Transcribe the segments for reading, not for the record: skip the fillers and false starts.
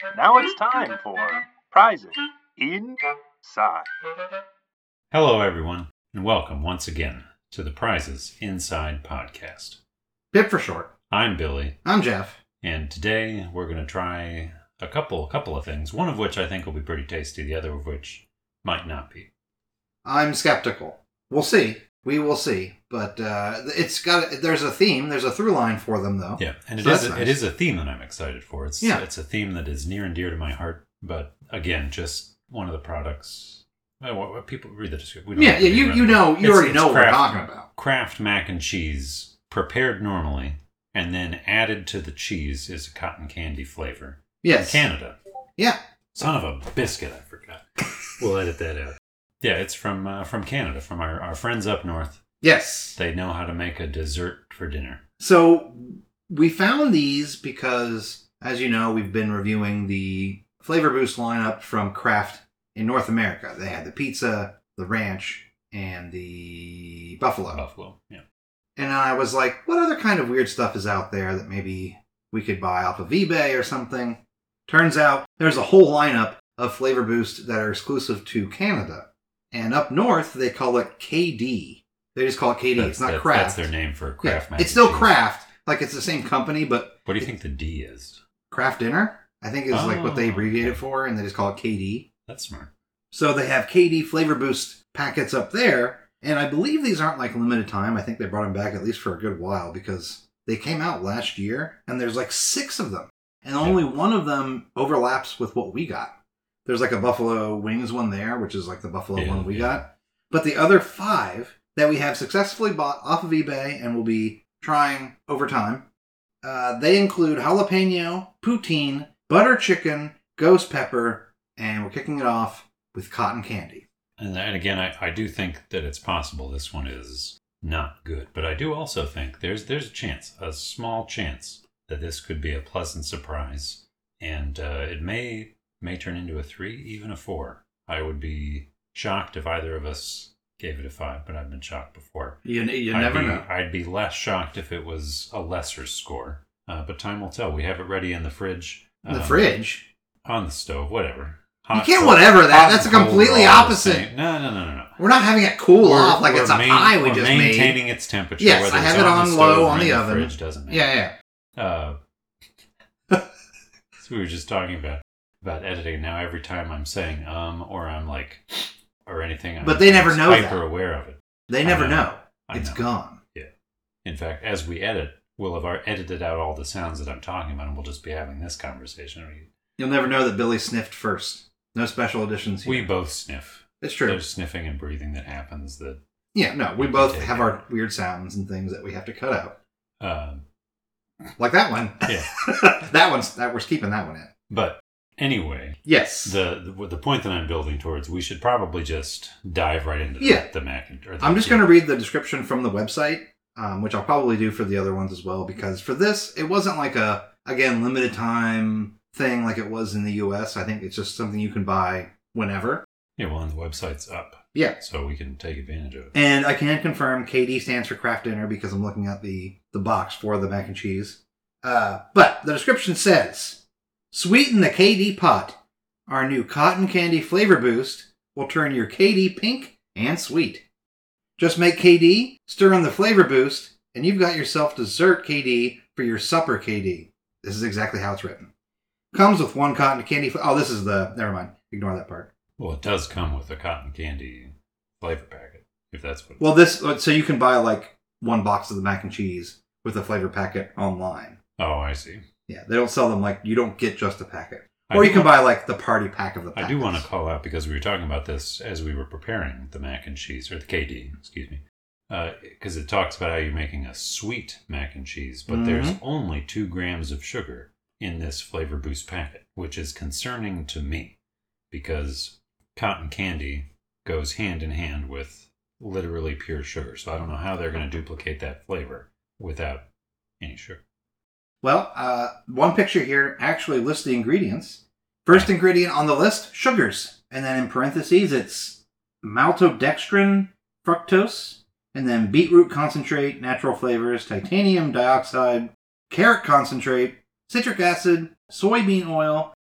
Now it's time for Prizes Inside. Hello, everyone, and welcome once again to the Prizes Inside podcast. PIP for short. I'm Billy, I'm Jeff. and today we're going to try a couple of things, one of which I think will be pretty tasty, the other of which might not be. I'm skeptical. We'll see. We will see. But there's a theme. There's a through line for them, though. Yeah, and So it that's is nice. it is a theme that I'm excited for. It's Yeah. a theme that is near and dear to my heart, but again, just one of the products. What people read the description. We don't Yeah, have to you read you it. know you It's- already it's know what we're Kraft- talking about. Kraft mac and cheese, prepared normally, and then added to the cheese is a cotton candy flavor. Yes. Canada. Yeah. Son of a biscuit, I forgot. We'll edit that out. Yeah, it's from Canada, from our friends up north. Yes. They know how to make a dessert for dinner. So we found these because, as you know, we've been reviewing the Flavor Boost lineup from Kraft in North America. They had the pizza, the ranch, and the buffalo. Buffalo, yeah. And I was like, what other kind of weird stuff is out there that maybe we could buy off of eBay or something? Turns out there's a whole lineup of Flavor Boost that are exclusive to Canada. And up north, they call it KD. They just call it KD. It's not Kraft. That's their name for Kraft mac It's and still cheese. Kraft. Like, it's the same company, but What do you think the D is? Kraft Dinner, I think, is like what they Oh, abbreviate it okay. for, and they just call it KD. That's smart. So they have KD Flavor Boost packets up there, and I believe these aren't like limited time. I think they brought them back at least for a good while because they came out last year, and there's like 6 of them, and only one of them overlaps with what we got. There's like a Buffalo Wings one there, which is like the Buffalo one we got. But the other 5 that we have successfully bought off of eBay and will be trying over time, they include jalapeno, poutine, butter chicken, ghost pepper, and we're kicking it off with cotton candy. And again, I do think that it's possible this one is not good. But I do also think there's a chance, a small chance, that this could be a pleasant surprise. And it may turn into a 3, even a 4. I would be shocked if either of us gave it a 5, but I've been shocked before. You never know. I'd be less shocked if it was a lesser score. But time will tell. We have it ready in the fridge. In the fridge? On the stove, whatever. You can't whatever that. That's Hot and completely cold are all the opposite. same. No. We're not having it cool off like it's a pie we we're just made. maintaining its temperature. Yes, whether I have it's it on on the low stove on or in the oven. Fridge doesn't matter. Yeah. So we were just talking about editing. Now every time I'm saying or I'm like or anything, But they never know hyper that. aware of it. They never know. I It's know. gone. Yeah. In fact, as we edit, we'll have edited out all the sounds that I'm talking about, and we'll just be having this conversation. You'll never know that Billy sniffed first. No special editions here. We both sniff. It's true. There's sniffing and breathing that happens. That Yeah, no, we You both can take have it. our weird sounds and things that we have to cut out. um, Like that one. Yeah. We're keeping that one in. but anyway, Yes. the point that I'm building towards, we should probably just dive right into the mac and I'm just going to read the description from the website, which I'll probably do for the other ones as well, because for this, it wasn't like a, again, limited time thing like it was in the US. I think it's just something you can buy whenever. Yeah, well, and the website's up. Yeah. So we can take advantage of it. And I can confirm KD stands for Kraft Dinner because I'm looking at the box for the mac and cheese. But the description says, sweeten the KD pot. Our new cotton candy flavor boost will turn your KD pink and sweet. Just make KD, stir in the flavor boost, and you've got yourself dessert KD for your supper KD. This is exactly how it's written. Comes with 1 cotton candy. This is never mind. Ignore that part. Well, it does come with a cotton candy flavor packet, if that's what. Well, so you can buy like 1 box of the mac and cheese with a flavor packet online. Oh, I see. Yeah, they don't sell them like, you don't get just a packet. Or you can buy like the party pack of the packets. I do want to call out, because we were talking about this as we were preparing the mac and cheese, or the KD, excuse me. Because it talks about how you're making a sweet mac and cheese, but there's only 2 grams of sugar in this flavor boost packet, which is concerning to me, because cotton candy goes hand in hand with literally pure sugar. So I don't know how they're going to duplicate that flavor without any sugar. Well, one picture here actually lists the ingredients. First ingredient on the list, sugars. And then in parentheses, it's maltodextrin, fructose, and then beetroot concentrate, natural flavors, titanium dioxide, carrot concentrate, citric acid, soybean oil,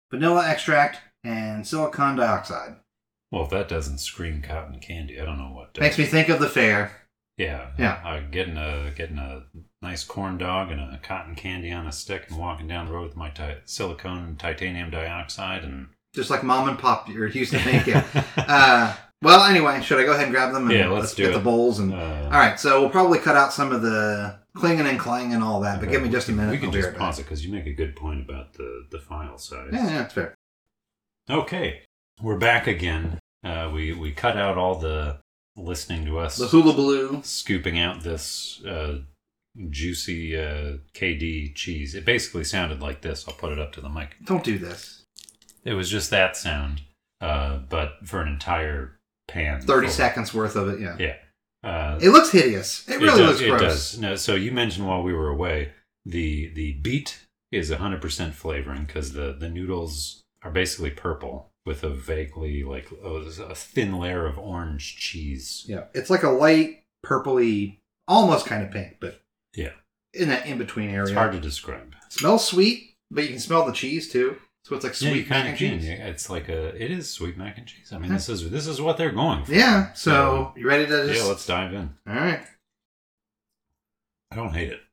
vanilla extract, and silicon dioxide. Well, if that doesn't scream cotton candy, I don't know what does. Makes me think of the fair. Yeah. Yeah. Getting a nice corn dog and a cotton candy on a stick and walking down the road with my silicone and titanium dioxide and... Just like Mom and Pop used to make it. Well, anyway, should I go ahead and grab them? And yeah, let's do get it. the bowls. And all right, so we'll probably cut out some of the clinging and clanging and all that, but give me just a minute. We can I'll be just right pause back. it because you make a good point about the file size. Yeah, that's fair. Okay, we're back again. We cut out all the listening to us. The hula baloo. Scooping out this juicy KD cheese. It basically sounded like this. I'll put it up to the mic. Don't do this. It was just that sound, but for an entire pan. 30 seconds worth of it, yeah. Yeah. It looks hideous. It really looks gross. It does. No, so you mentioned while we were away, the beet is 100% flavoring because the noodles are basically purple with a vaguely a thin layer of orange cheese. Yeah, it's like a light purpley, almost kind of pink, but yeah, in that in-between area. It's hard to describe. Smells sweet, but you can smell the cheese too. So it's like sweet mac and cheese. Yeah, it's like it is sweet mac and cheese. I mean, this is what they're going for. Yeah. So you ready to just? Yeah, let's dive in. All right. I don't hate it.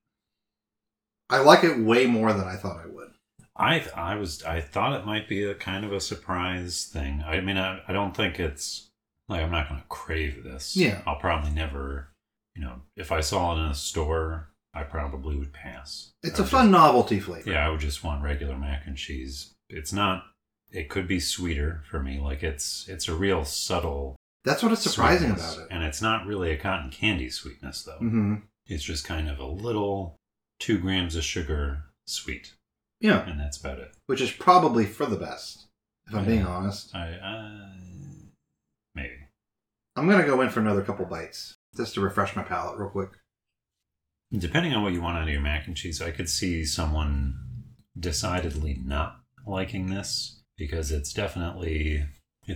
I like it way more than I thought I would. I thought it might be a kind of a surprise thing. I mean, I don't think it's like I'm not going to crave this. Yeah. I'll probably never, if I saw it in a store, I probably would pass. It's a fun novelty flavor. Yeah, I would just want regular mac and cheese. It's not. It could be sweeter for me. Like it's a real subtle. That's what is surprising sweetness. about it. And it's not really a cotton candy sweetness though. Mm-hmm. It's just kind of a little 2 grams of sugar sweet. Yeah. And that's about it. Which is probably for the best, if I'm being honest. Maybe. I'm going to go in for another couple bites, just to refresh my palate real quick. Depending on what you want out of your mac and cheese, I could see someone decidedly not liking this because it's definitely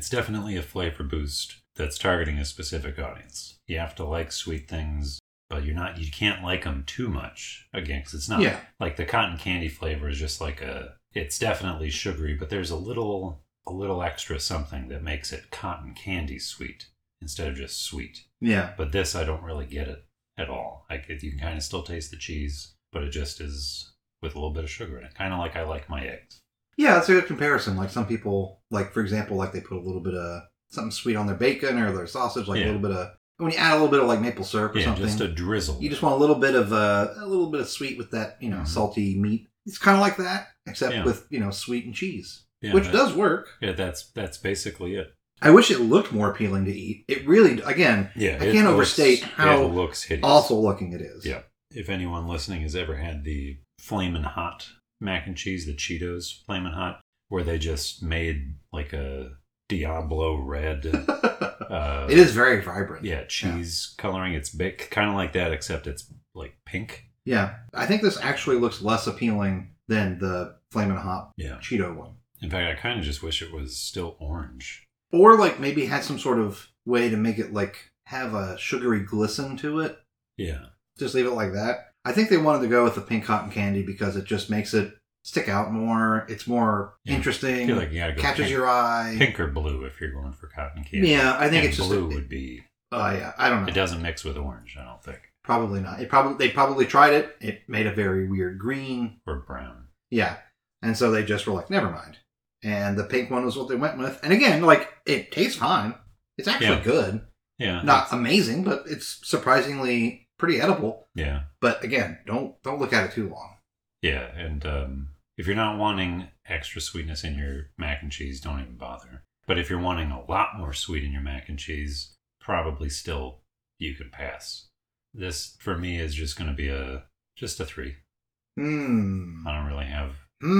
a flavor boost that's targeting a specific audience. You have to like sweet things, but you can't like them too much. Again, because it's not like the cotton candy flavor is just like it's definitely sugary, but there's a little extra something that makes it cotton candy sweet instead of just sweet. Yeah. But this, I don't really get it at all. You can kind of still taste the cheese, but it just is with a little bit of sugar in it. Kind of like I like my eggs. Yeah, that's a good comparison. Like some people, like for example, like they put a little bit of something sweet on their bacon or their sausage, like a little bit of, when you add a little bit of like maple syrup or something. Just a drizzle. You just want a little bit of sweet with that, salty meat. It's kind of like that, except with, sweet and cheese, which does work. Yeah, that's basically it. I wish it looked more appealing to eat. It really, again, I can't overstate how awful looking it is. Yeah. If anyone listening has ever had the Flamin' Hot mac and cheese, the Cheetos Flamin' Hot, where they just made like a Diablo red. It is very vibrant. Yeah, cheese coloring. It's big, kind of like that, except it's like pink. Yeah. I think this actually looks less appealing than the Flamin' Hot Cheeto one. In fact, I kind of just wish it was still orange. Or like maybe had some sort of way to make it like have a sugary glisten to it. Yeah. Just leave it like that. I think they wanted to go with the pink cotton candy because it just makes it stick out more. It's more interesting. I feel like you gotta go catches your eye. Pink or blue if you're going for cotton candy. Yeah, I think it's blue just blue would be. Oh yeah, I don't know. It doesn't mix with orange, I don't think. Probably not. They probably tried it. It made a very weird green or brown. Yeah, and so they just were like, never mind. And the pink one was what they went with. And again, like, it tastes fine. It's actually good. Yeah. Not amazing, but it's surprisingly pretty edible. Yeah. But again, don't look at it too long. Yeah, and if you're not wanting extra sweetness in your mac and cheese, don't even bother. But if you're wanting a lot more sweet in your mac and cheese, probably still you could pass. This, for me, is just going to be just a 3. I don't really have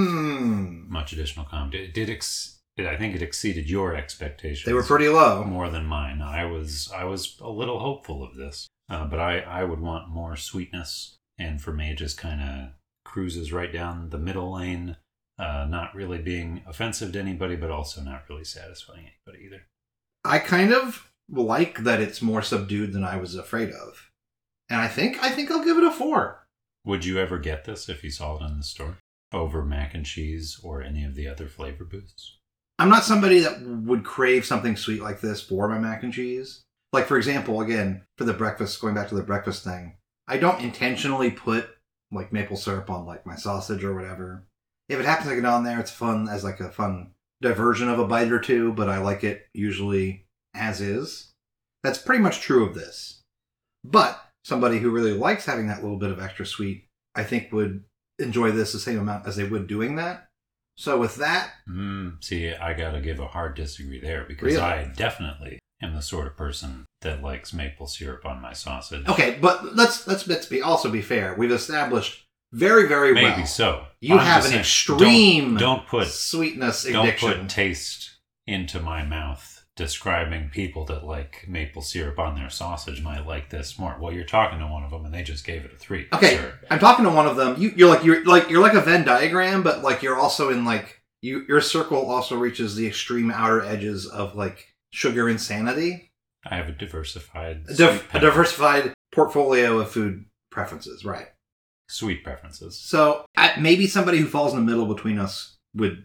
much additional comment. I think it exceeded your expectations. They were pretty low. More than mine. I was a little hopeful of this, but I would want more sweetness. And for me, it just kind of cruises right down the middle lane, not really being offensive to anybody, but also not really satisfying anybody either. I kind of like that it's more subdued than I was afraid of. And I think I'll give it a 4. Would you ever get this if you saw it in the store? over mac and cheese or any of the other flavor boosts? I'm not somebody that would crave something sweet like this for my mac and cheese. Like, for example, again, for the breakfast, going back to the breakfast thing, I don't intentionally put like maple syrup on like my sausage or whatever. If it happens to get on there, it's fun as like a fun diversion of a bite or two, but I like it usually as is. That's pretty much true of this. But somebody who really likes having that little bit of extra sweet, I think would enjoy this the same amount as they would doing that. So with that... See, I gotta give a hard disagree there because Really? I definitely am the sort of person that likes maple syrup on my sausage. Okay, but let's also be fair. We've established very, very well. Maybe so. You I'm have just an saying, extreme don't put sweetness don't addiction. put taste into my mouth describing people that like maple syrup on their sausage might like this more. Well, you're talking to one of them and they just gave it a 3. Okay, Sure. I'm talking to one of them. You're like a Venn diagram, but like you're also in like your circle also reaches the extreme outer edges of like sugar insanity. I have a diversified A sweet palate. diversified portfolio of food preferences, right? Sweet preferences. So maybe somebody who falls in the middle between us would,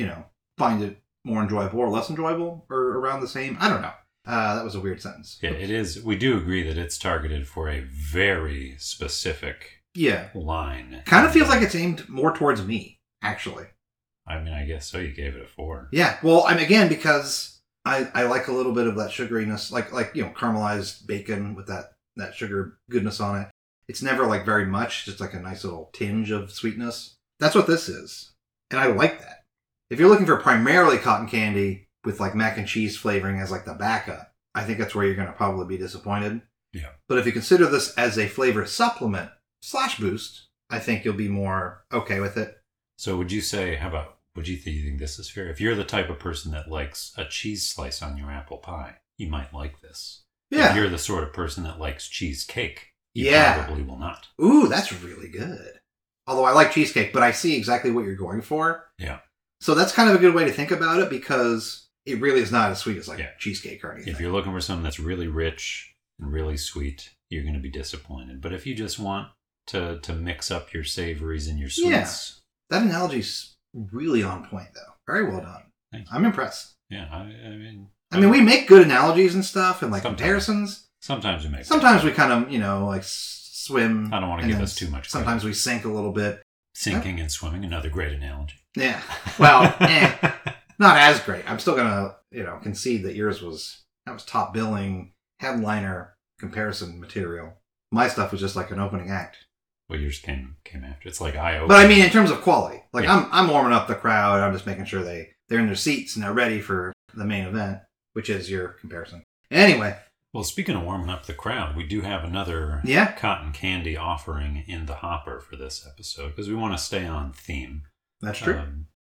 find it more enjoyable or less enjoyable or around the same. I don't know. That was a weird sentence. Yeah, it is. We do agree that it's targeted for a very specific Yeah. line. Kind of feels like it's aimed more towards me, actually. I mean, I guess so. You gave it a 4. Yeah. Well, again, because I like a little bit of that sugariness, like caramelized bacon with that sugar goodness on it. It's never like very much, just like a nice little tinge of sweetness. That's what this is. And I like that. If you're looking for primarily cotton candy with like mac and cheese flavoring as like the backup, I think that's where you're going to probably be disappointed. Yeah. But if you consider this as a flavor supplement / boost, I think you'll be more okay with it. So would you say, would you think this is fair? If you're the type of person that likes a cheese slice on your apple pie, you might like this. Yeah. If you're the sort of person that likes cheesecake, you Yeah. probably will not. Ooh, that's really good. Although I like cheesecake, but I see exactly what you're going for. Yeah. So that's kind of a good way to think about it because it really is not as sweet as like cheesecake or anything. If you're looking for something that's really rich and really sweet, you're going to be disappointed. But if you just want to mix up your savories and your sweets. That analogy's really on point, though. Very well done. Thank you. I'm impressed. Yeah, I mean, we make good analogies and stuff and like Sometimes. comparisons. Sometimes we make Sometimes we kind of, like swim. I don't want to and give then us too much credit. Sometimes we sink a little bit. Sinking and swimming, another great analogy. Yeah. Well, not as great. I'm still going to, concede that yours was top billing, headliner comparison material. My stuff was just like an opening act. Well, yours came after. It's like eye-opening. But I mean, in terms of quality, like Yeah. I'm warming up the crowd. I'm just making sure they're in their seats and they're ready for the main event, which is your comparison. Anyway. Well, speaking of warming up the crowd, we do have another cotton candy offering in the hopper for this episode because we want to stay on theme. That's true.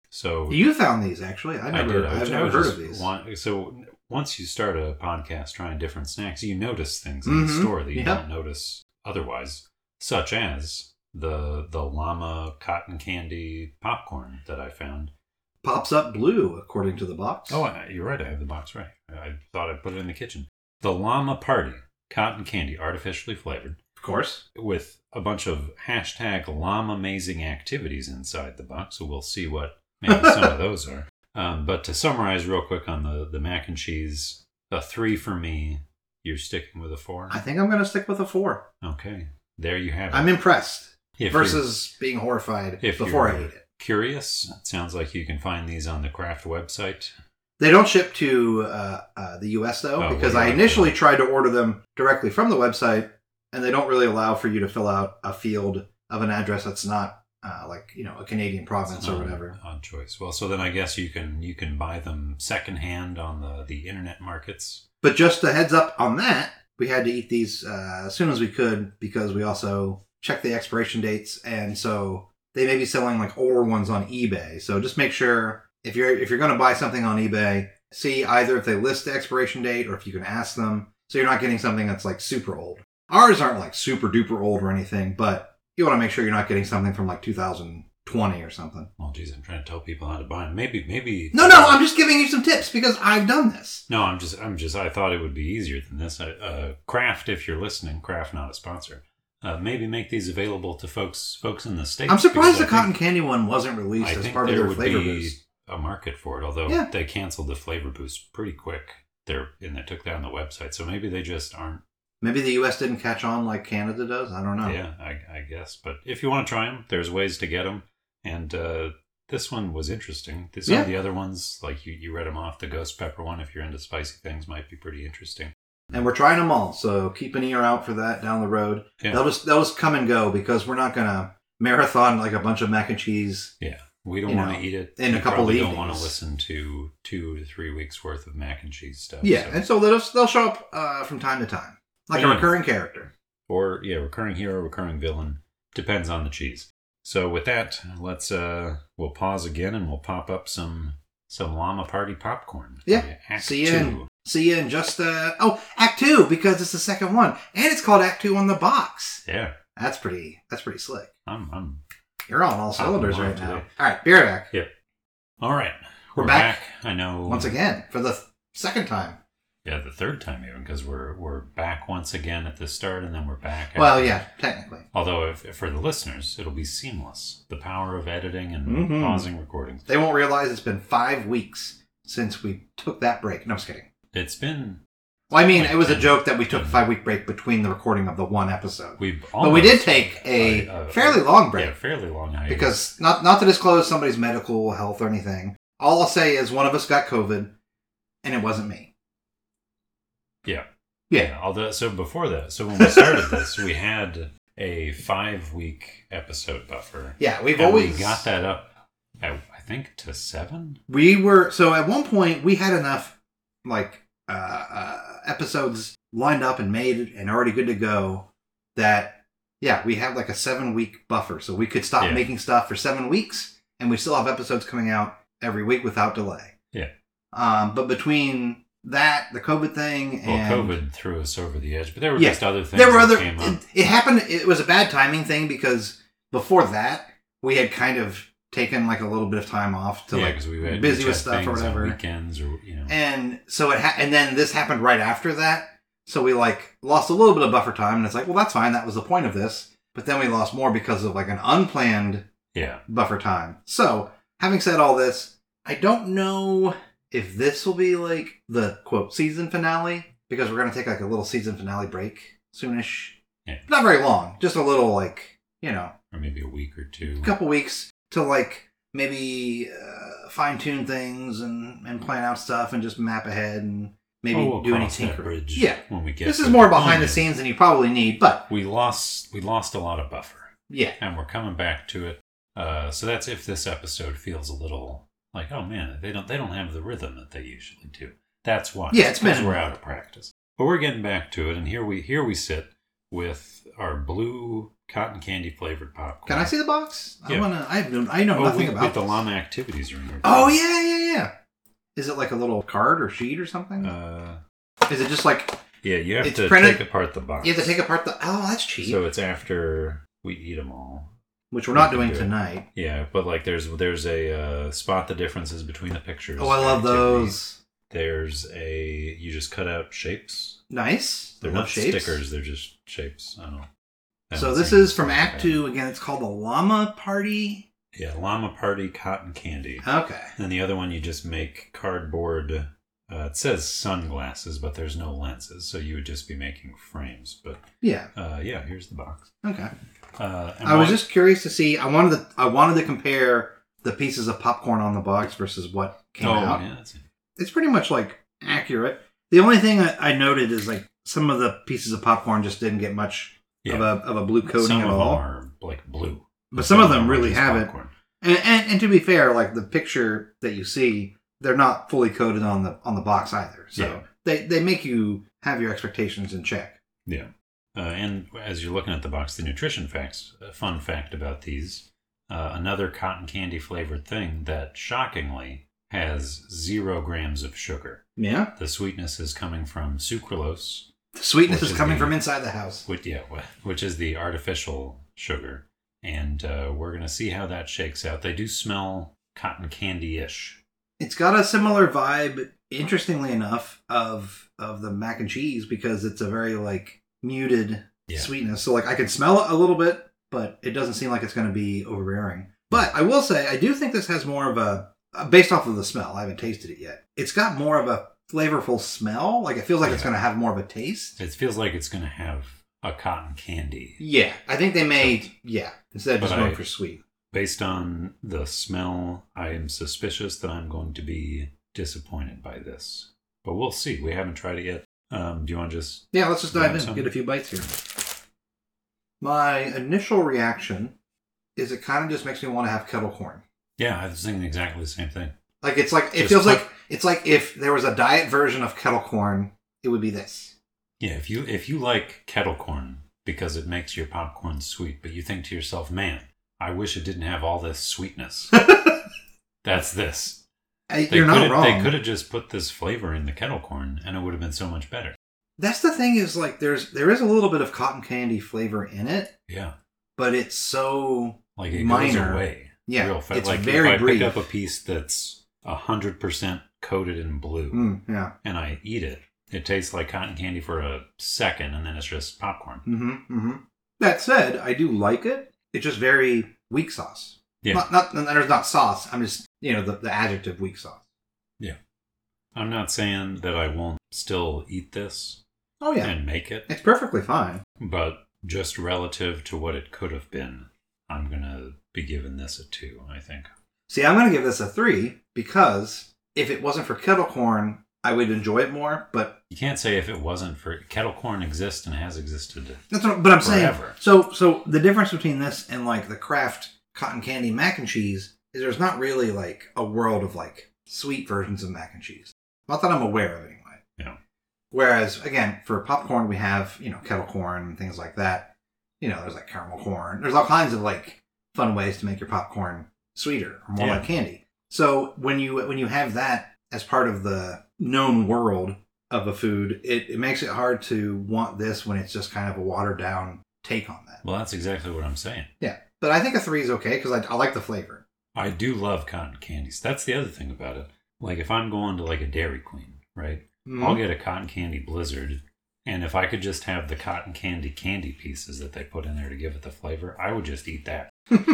So You found these, actually. I've never heard of these. So once you start a podcast trying different snacks, you notice things in the store that you don't notice otherwise, such as the llama cotton candy popcorn that I found. Pops up blue, according to the box. Oh, you're right. I have the box right. I thought I'd put it in the kitchen. The Llama Party cotton candy, artificially flavored. Of course. With a bunch of hashtag llama amazing activities inside the box. So we'll see what maybe some of those are. But to summarize real quick on the mac and cheese, a 3 for me. You're sticking with a 4? I think I'm going to stick with a 4. Okay. There you have it. I'm impressed If versus being horrified before I ate it. Curious? It sounds like you can find these on the Kraft website. They don't ship to the U.S., though, because I initially tried to order them directly from the website, and they don't really allow for you to fill out a field of an address that's not a Canadian province or whatever. Odd choice. Well, so then I guess you can buy them secondhand on the internet markets. But just a heads up on that, we had to eat these as soon as we could because we also checked the expiration dates, and so they may be selling like older ones on eBay. So just make sure if you're going to buy something on eBay, see either if they list the expiration date or if you can ask them, so you're not getting something that's like super old. Ours aren't like super duper old or anything, but you want to make sure you're not getting something from like 2020 or something. Well, geez, I'm trying to tell people how to buy them. Maybe. No, I'm just giving you some tips because I've done this. No, I'm just. I thought it would be easier than this. Kraft, if you're listening, Kraft not a sponsor. maybe make these available to folks in the States. I'm surprised the because cotton candy one wasn't released I as think part of there their would flavor be boost. a market for it, although Yeah. they canceled the flavor boost pretty quick. And they took down the website, so maybe they just aren't. Maybe the U.S. didn't catch on like Canada does. I don't know. Yeah, I guess. But if you want to try them, there's ways to get them. And this one was interesting. Some of the other ones, like you read them off, the ghost pepper one, if you're into spicy things, might be pretty interesting. And we're trying them all, so keep an ear out for that down the road. Yeah. They'll just come and go because we're not gonna marathon like a bunch of mac and cheese. Yeah, we don't want to eat it in a couple probably evenings. don't want to listen to 2 to 3 weeks worth of mac and cheese stuff. Yeah, so. and so they'll show up from time to time, like a recurring character. Or recurring hero, recurring villain, depends on the cheese. So with that, let's we'll pause again and we'll pop up some Llama Party popcorn. Yeah. Act See 2. you in just Act 2 because it's the second one, and it's called Act 2 on the box. Yeah, That's pretty slick. I'm You're on all cylinders I'm on right now. today. All right, be right back. Yep. All right, We're back. I know. Once again for the second time. Yeah, the third time even, because we're back once again at the start, and then we're back. Well, after. yeah, technically. Although, if for the listeners, it'll be seamless. The power of editing and pausing recordings. They won't realize it's been 5 weeks since we took that break. No, I'm just kidding. It's been. Well, I mean, like it was a 10 joke that we took a 5-week break between the recording of the one episode. But we did take a fairly long break. Yeah, fairly long hiatus. Because, not to disclose somebody's medical health or anything, all I'll say is one of us got COVID, and it wasn't me. Yeah. Although, so before that, so when we started this, we had a 5-week episode buffer. Yeah, we We got that up, I think, to 7? So at one point, we had enough, episodes lined up and made and already good to go that, we have like a 7-week buffer. So we could stop making stuff for 7 weeks, and we still have episodes coming out every week without delay. Yeah. But between that, the COVID thing, and COVID threw us over the edge, but there were just other things there were that came up. It happened. It was a bad timing thing because before that, we had kind of taken like a little bit of time off to because we were busy with stuff or whatever, weekends or And so and then this happened right after that. So we lost a little bit of buffer time, and it's like, well, that's fine. That was the point of this. But then we lost more because of an unplanned buffer time. So having said all this, I don't know if this will be the quote season finale, because we're going to take a little season finale break soonish. Yeah. Not very long, just a little or maybe a week or two, a couple weeks to maybe fine tune things and plan out stuff and just map ahead and maybe we'll do any cross that tinkering. bridge Yeah, when we get. this to is more it. behind the scenes than you probably need, but we lost a lot of buffer. Yeah, and we're coming back to it. So that's if this episode feels a little like, oh man, they don't have the rhythm that they usually do. That's why. Yeah, it's because been we're out of practice. But we're getting back to it, and here we sit with our blue cotton candy flavored popcorn. Can I see the box? Yeah. I know nothing about with the this. llama activities are in here. Oh yeah. Is it like a little card or sheet or something? Is it just yeah, you have to printed? take apart the box. You have to take apart the... Oh, that's cheap. So it's after we eat them all. Which we're not doing tonight. Yeah, but there's a spot the differences between the pictures. Oh, I love those. There's you just cut out shapes. Nice. They're not shapes. stickers, they're just shapes. I don't know. So this is from Act 2. Again, it's called the Llama Party. Yeah, Llama Party Cotton Candy. Okay. And the other one you just make cardboard. It says sunglasses, but there's no lenses, so you would just be making frames. But yeah, here's the box. Okay. I was just curious to see. I wanted to compare the pieces of popcorn on the box versus what came out. Yeah, it's pretty much accurate. The only thing I noted is some of the pieces of popcorn just didn't get much of a blue coating at all. Some of them are blue, but some of them really have popcorn. it. And to be fair, the picture that you see, they're not fully coated on the box either. So they make you have your expectations in check. Yeah. And as you're looking at the box, the nutrition facts, a fun fact about these, another cotton candy flavored thing that shockingly has 0 grams of sugar. Yeah. The sweetness is coming from sucralose. The sweetness is coming from inside the house. Which is the artificial sugar. And we're going to see how that shakes out. They do smell cotton candy-ish. It's got a similar vibe, interestingly enough, of the mac and cheese because it's a very muted sweetness. So like I can smell it a little bit, but it doesn't seem like it's going to be overbearing. But I will say, I do think this has more of a, based off of the smell, I haven't tasted it yet. It's got more of a flavorful smell. Like it feels like it's going to have more of a taste. It feels like it's going to have a cotton candy. Yeah, I think they made, instead of just going for sweet. Based on the smell, I am suspicious that I'm going to be disappointed by this. But we'll see. We haven't tried it yet. Do you want to just... Yeah, let's just dive in. Get a few bites here. My initial reaction is it kind of just makes me want to have kettle corn. Yeah, I was thinking exactly the same thing. Like it's like it feels like it's like if there was a diet version of kettle corn, it would be this. Yeah, if you like kettle corn because it makes your popcorn sweet, but you think to yourself, man, I wish it didn't have all this sweetness. That's this. You're not wrong. They could have just put this flavor in the kettle corn, and it would have been so much better. That's the thing is like there is a little bit of cotton candy flavor in it. Yeah, but it's so like it minor. Goes away. Yeah, real fast. it's like very if I brief. pick up a piece that's 100% coated in blue, and I eat it, it tastes like cotton candy for a second, and then it's just popcorn. That said, I do like it. It's just very weak sauce. Yeah, not there's not sauce. I'm just the adjective weak sauce. Yeah, I'm not saying that I won't still eat this. Oh yeah, and make it. It's perfectly fine. But just relative to what it could have been, I'm gonna be giving this a 2. I think. See, I'm gonna give this a 3 because if it wasn't for kettle corn, I would enjoy it more. But you can't say if it wasn't for kettle corn exists and has existed. That's what, but I'm forever. saying. So the difference between this and like the Kraft cotton candy mac and cheese is there's not really like a world of like sweet versions of mac and cheese. Not that I'm aware of anyway. Yeah. Whereas again, for popcorn we have kettle corn and things like that. There's like caramel corn. There's all kinds of like fun ways to make your popcorn sweeter or more like candy. So when you have that as part of the known world of a food, it makes it hard to want this when it's just kind of a watered down take on that. Well, that's exactly what I'm saying. Yeah, but I think a 3 is okay because I like the flavor. I do love cotton candies. That's the other thing about it. Like if I'm going to like a Dairy Queen, right? I'll get a cotton candy blizzard, and if I could just have the cotton candy pieces that they put in there to give it the flavor, I would just eat that.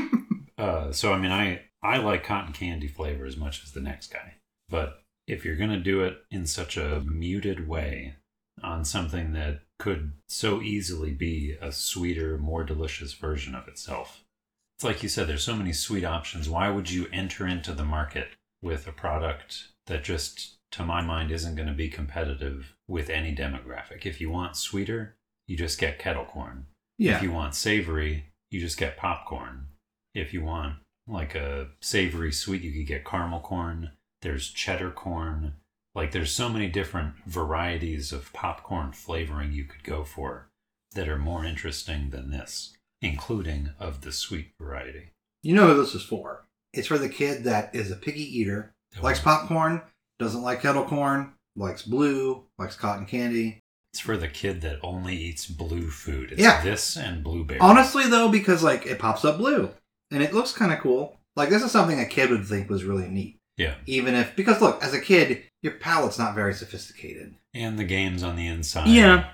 So I mean, I like cotton candy flavor as much as the next guy. But if you're going to do it in such a muted way on something that could so easily be a sweeter, more delicious version of itself, it's like you said, there's so many sweet options. Why would you enter into the market with a product that just, to my mind, isn't going to be competitive with any demographic? If you want sweeter, you just get kettle corn. Yeah. If you want savory, you just get popcorn. If you want like a savory sweet, you could get caramel corn. There's cheddar corn. Like there's so many different varieties of popcorn flavoring you could go for that are more interesting than this, including of the sweet variety. You know who this is for. It's for the kid that is a picky eater, likes popcorn, doesn't like kettle corn, likes blue, likes cotton candy. It's for the kid that only eats blue food. It's this and blueberry. Honestly, though, because like it pops up blue and it looks kind of cool. Like this is something a kid would think was really neat. Yeah. Because look, as a kid, your palate's not very sophisticated. And the games on the inside. Yeah.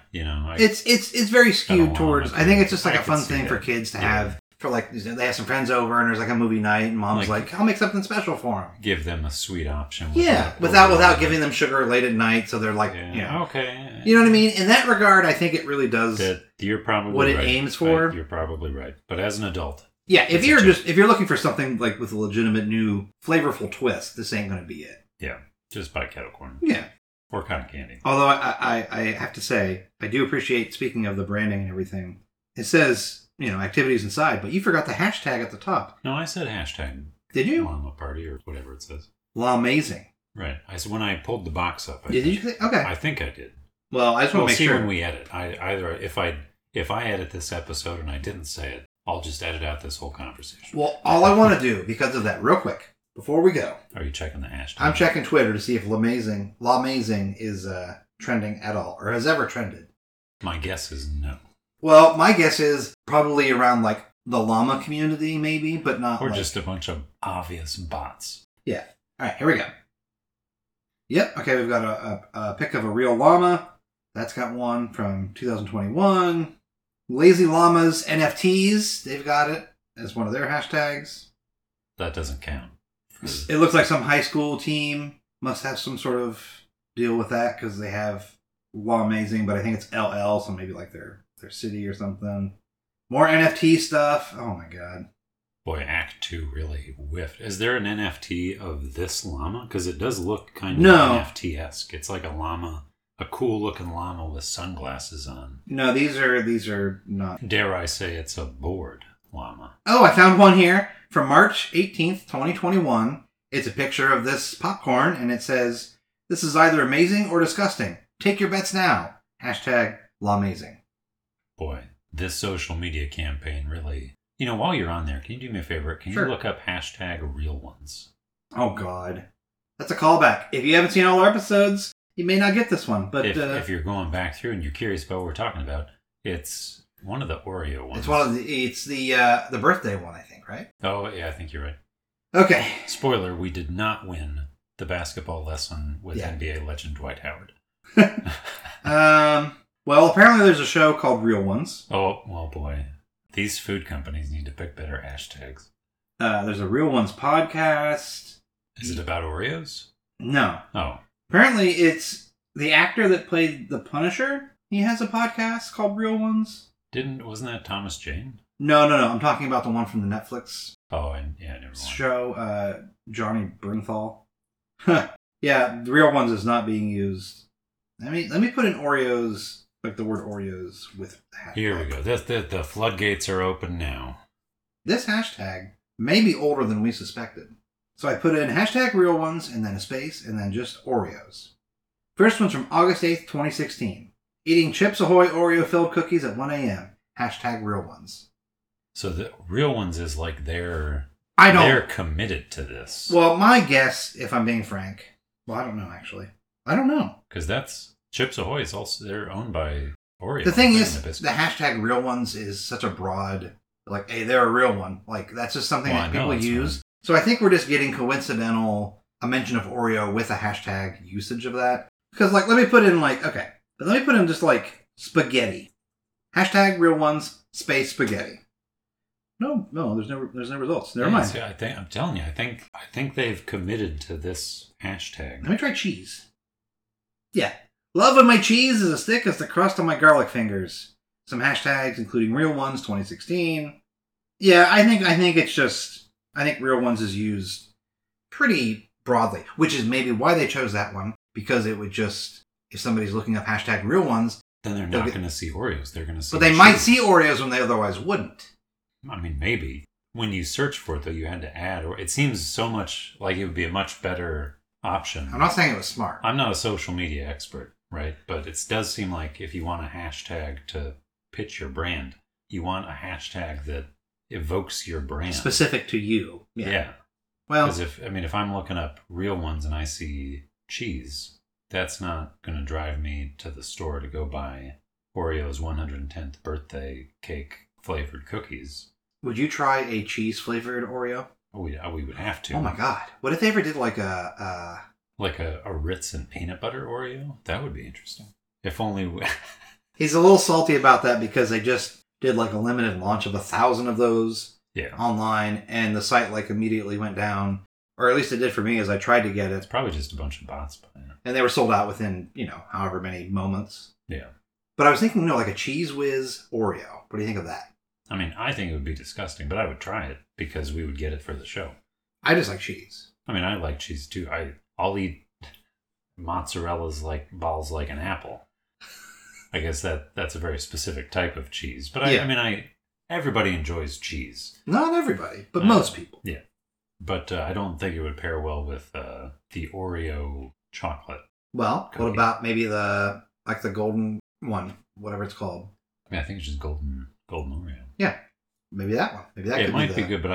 It's very skewed towards. I think it's just like a fun thing that. for kids to have. For like, they have some friends over and there's like a movie night and mom's like I'll make something special for them. Give them a sweet option. Without giving them sugar late at night, so they're like, okay. You know what I mean? In that regard, I think it really does you're probably what right. it aims for. Right. You're probably right. But as an adult, if you're looking for something like with a legitimate new flavorful twist, this ain't gonna be it. Yeah, just buy kettle corn. Yeah, or cotton candy. Although I have to say, I do appreciate, speaking of the branding and everything, it says activities inside, but you forgot the hashtag at the top. No, I said hashtag. Did you? Llama party or whatever it says. L'amazing. Right. I said when I pulled the box up. Did you? Okay. I think I did. Well, I just want to make sure. When we edit, if I edit this episode and I didn't say it, I'll just edit out this whole conversation. Well, all I want to do because of that, real quick, before we go. Are you checking the hashtag? I'm checking Twitter to see if L'amazing is trending at all or has ever trended. My guess is no. Well, my guess is probably around like the llama community, maybe, but not. Or just a bunch of obvious bots. Yeah. All right, here we go. Yep. Okay, we've got a pic of a real llama. That's got one from 2021. Lazy Llamas NFTs, they've got it as one of their hashtags. That doesn't count. It looks like some high school team must have some sort of deal with that because they have Lawamazing, but I think it's LL, so maybe like their city or something. More NFT stuff. Oh my god. Boy, Act 2 really whiffed. Is there an NFT of this llama? Because it does look kind of NFT-esque. It's like a llama, a cool-looking llama with sunglasses on. No, these are not. Dare I say it's a bored llama. Oh, I found one here from March 18th, 2021. It's a picture of this popcorn, and it says, "This is either amazing or disgusting. Take your bets now. Hashtag Lawamazing." Boy, this social media campaign really... You know, while you're on there, can you do me a favor? Can you look up hashtag real ones? Oh, God. That's a callback. If you haven't seen all our episodes, you may not get this one. But if you're going back through and you're curious about what we're talking about, it's one of the Oreo ones. It's the birthday one, I think, right? Oh, yeah, I think you're right. Okay. Spoiler, we did not win the basketball lesson with NBA legend Dwight Howard. Well, apparently there's a show called Real Ones. Oh, well, boy. These food companies need to pick better hashtags. There's a Real Ones podcast. Is it about Oreos? No. Oh. Apparently it's the actor that played the Punisher. He has a podcast called Real Ones. Wasn't that Thomas Jane? No. I'm talking about the one from the Netflix Never mind. Show, Johnny Bernthal. Yeah, the Real Ones is not being used. Let me put in Oreos, like the word Oreos with hashtag. Here we go. The floodgates are open now. This hashtag may be older than we suspected. So I put in hashtag Real Ones and then a space and then just Oreos. First one's from August 8th, 2016. Eating Chips Ahoy Oreo filled cookies at 1 a.m. Hashtag Real Ones. So the Real Ones is like they're committed to this. Well, my guess, if I'm being frank, well, I don't know actually. I don't know. Because that's Chips Ahoy is also they're owned by Oreo. The thing is, the hashtag Real Ones is such a broad, like, hey, they're a real one. Like, that's just something that people use. Right. So I think we're just getting coincidental a mention of Oreo with a hashtag usage of that. Because, like, let me put in just like spaghetti. Hashtag Real Ones space spaghetti. No, there's no results. Never mind. See, I'm telling you, I think they've committed to this hashtag. Let me try cheese. Yeah. Love when my cheese is as thick as the crust on my garlic fingers. Some hashtags, including Real Ones 2016. Yeah, I think Real Ones is used pretty broadly, which is maybe why they chose that one, because it would just, if somebody's looking up hashtag Real Ones, then they're not going to see Oreos. They're going to see. But they might see Oreos when they otherwise wouldn't. I mean, maybe. When you search for it, though, you had to add, or it seems so much like it would be a much better option. I'm not saying it was smart. I'm not a social media expert, right? But it does seem like if you want a hashtag to pitch your brand, you want a hashtag that evokes your brand. Specific to you. Yeah. Well, because if I'm looking up Real Ones and I see cheese, that's not going to drive me to the store to go buy Oreo's 110th birthday cake flavored cookies. Would you try a cheese flavored Oreo? We would have to. Oh my god! What if they ever did like a Ritz and peanut butter Oreo? That would be interesting. If only. He's a little salty about that because they just did like a limited launch of 1,000 of those online, and the site like immediately went down, or at least it did for me as I tried to get it. It's probably just a bunch of bots, and they were sold out within however many moments. Yeah. But I was thinking, like a Cheese Whiz Oreo. What do you think of that? I mean, I think it would be disgusting, but I would try it because we would get it for the show. I just like cheese. I mean, I like cheese too. I'll eat mozzarella's like balls like an apple. I guess that's a very specific type of cheese. But everybody enjoys cheese. Not everybody, but most people. Yeah. But I don't think it would pair well with the Oreo chocolate. Well, cookie. What about maybe the golden one, whatever it's called? I mean, I think it's just golden Oreo. Yeah, maybe that one. Maybe that it could might be good, but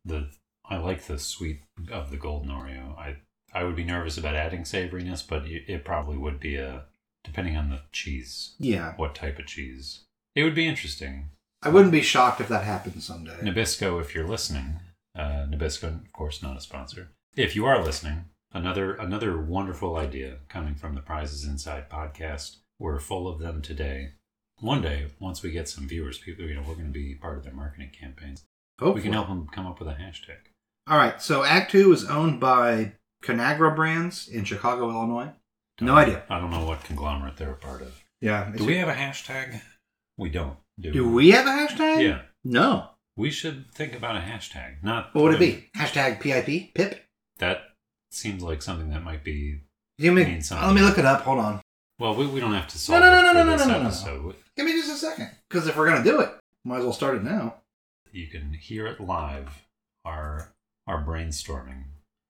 I like the sweet of the golden Oreo. I would be nervous about adding savoriness, but it probably would be depending on the cheese. Yeah. What type of cheese? It would be interesting. I wouldn't be shocked if that happened someday. Nabisco, if you're listening. Nabisco, of course, not a sponsor. If you are listening, another wonderful idea coming from the Prizes Inside podcast. We're full of them today. One day, once we get some viewers, people, we're going to be part of their marketing campaigns. Hopefully. We can help them come up with a hashtag. All right, so Act 2 is owned by Conagra Brands in Chicago, Illinois. No idea. I don't know what conglomerate they're a part of. Yeah. Do we have a hashtag? We don't. Do we have a hashtag? Yeah. No. We should think about a hashtag. Not. What would it be? Hashtag PIP? PIP? That seems like something that might be. Let me look it up. Hold on. Well, we don't have to solve No. it for this episode. Give me just a second. Because if we're going to do it, might as well start it now. You can hear it live. Our brainstorming.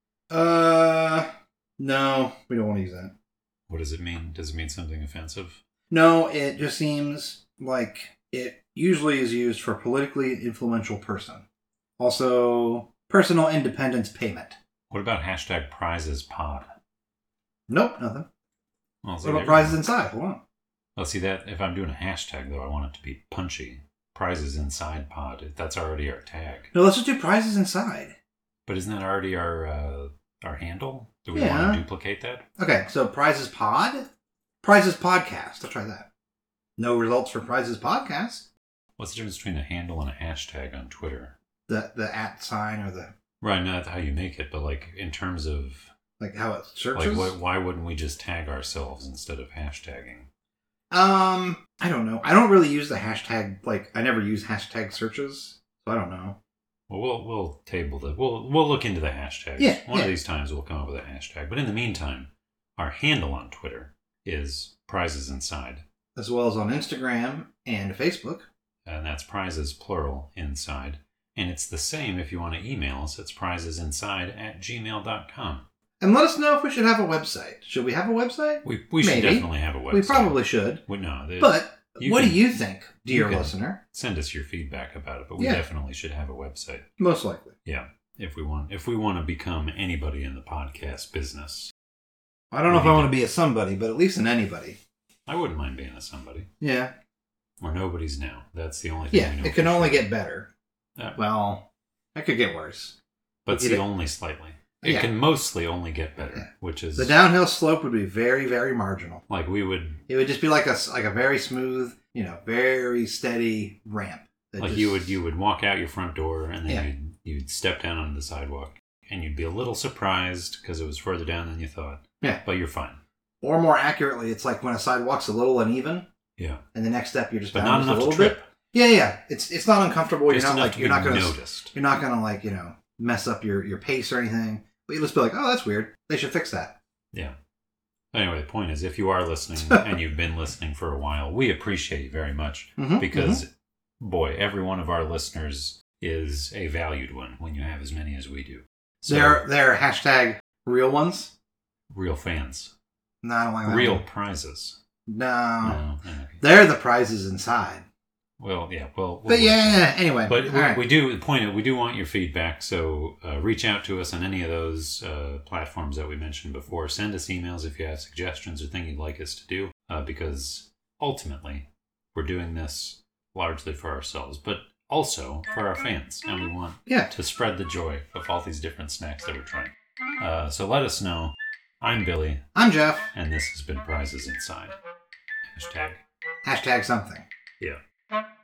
No, we don't want to use that. What does it mean? Does it mean something offensive? No, it just seems like it usually is used for politically influential person. Also, personal independence payment. What about hashtag prizes pod? Nope, nothing. Well, What about prizes inside? Hold on. Well, see that if I'm doing a hashtag though, I want it to be punchy. Prizes inside pod. That's already our tag. No, let's just do prizes inside. But isn't that already our handle? Do we want to duplicate that? Okay, so prizes pod? Prizes podcast. I'll try that. No results for prizes podcast. What's the difference between a handle and a hashtag on Twitter? The at sign or the... Right, not how you make it, but like in terms of... Like how it searches? Like why wouldn't we just tag ourselves instead of hashtagging? I don't know. I don't really use the hashtag, like, I never use hashtag searches, so I don't know. Well, we'll table that. We'll look into the hashtags. Yeah, One of these times we'll come up with a hashtag. But in the meantime, our handle on Twitter is Prizes Inside. As well as on Instagram and Facebook. And that's prizes, plural, inside. And it's the same if you want to email us. It's prizesinside@gmail.com. And let us know if we should have a website. Should we have a website? We should definitely have a website. We probably should. But what do you think, dear listener? Send us your feedback about it, but we definitely should have a website. Most likely. Yeah. If we want to become anybody in the podcast business. I don't know if I want to be a somebody, but at least an anybody. I wouldn't mind being a somebody. Yeah. We're nobodies now. That's the only thing Yeah, we know. it can only get better. Well, it could get worse. But see, only slightly. It can mostly only get better, which is... The downhill slope would be very, very marginal. Like we would... It would just be like a very smooth, very steady ramp. Like you would walk out your front door and then you'd step down onto the sidewalk and you'd be a little surprised because it was further down than you thought. Yeah. But you're fine. Or more accurately, it's like when a sidewalk's a little uneven. Yeah. And the next step you're just but down not enough a little to trip. bit. Yeah. It's not uncomfortable. Just you're not enough you're not gonna noticed. You're not gonna mess up your pace or anything. But you'll just be like, oh, that's weird. They should fix that. Yeah. Anyway, the point is, if you are listening and you've been listening for a while, we appreciate you very much because, boy, every one of our listeners is a valued one when you have as many as we do. So, they're hashtag real ones. Real fans. No, I don't like that. Real prizes. No. Okay. They're the prizes inside. Well, yeah. Well, but anyway. But we do want your feedback. So reach out to us on any of those platforms that we mentioned before. Send us emails if you have suggestions or things you'd like us to do. Because ultimately, we're doing this largely for ourselves, but also for our fans, and we want to spread the joy of all these different snacks that we're trying. So let us know. I'm Billy. I'm Jeff. And this has been Prizes Inside. Hashtag something. Yeah.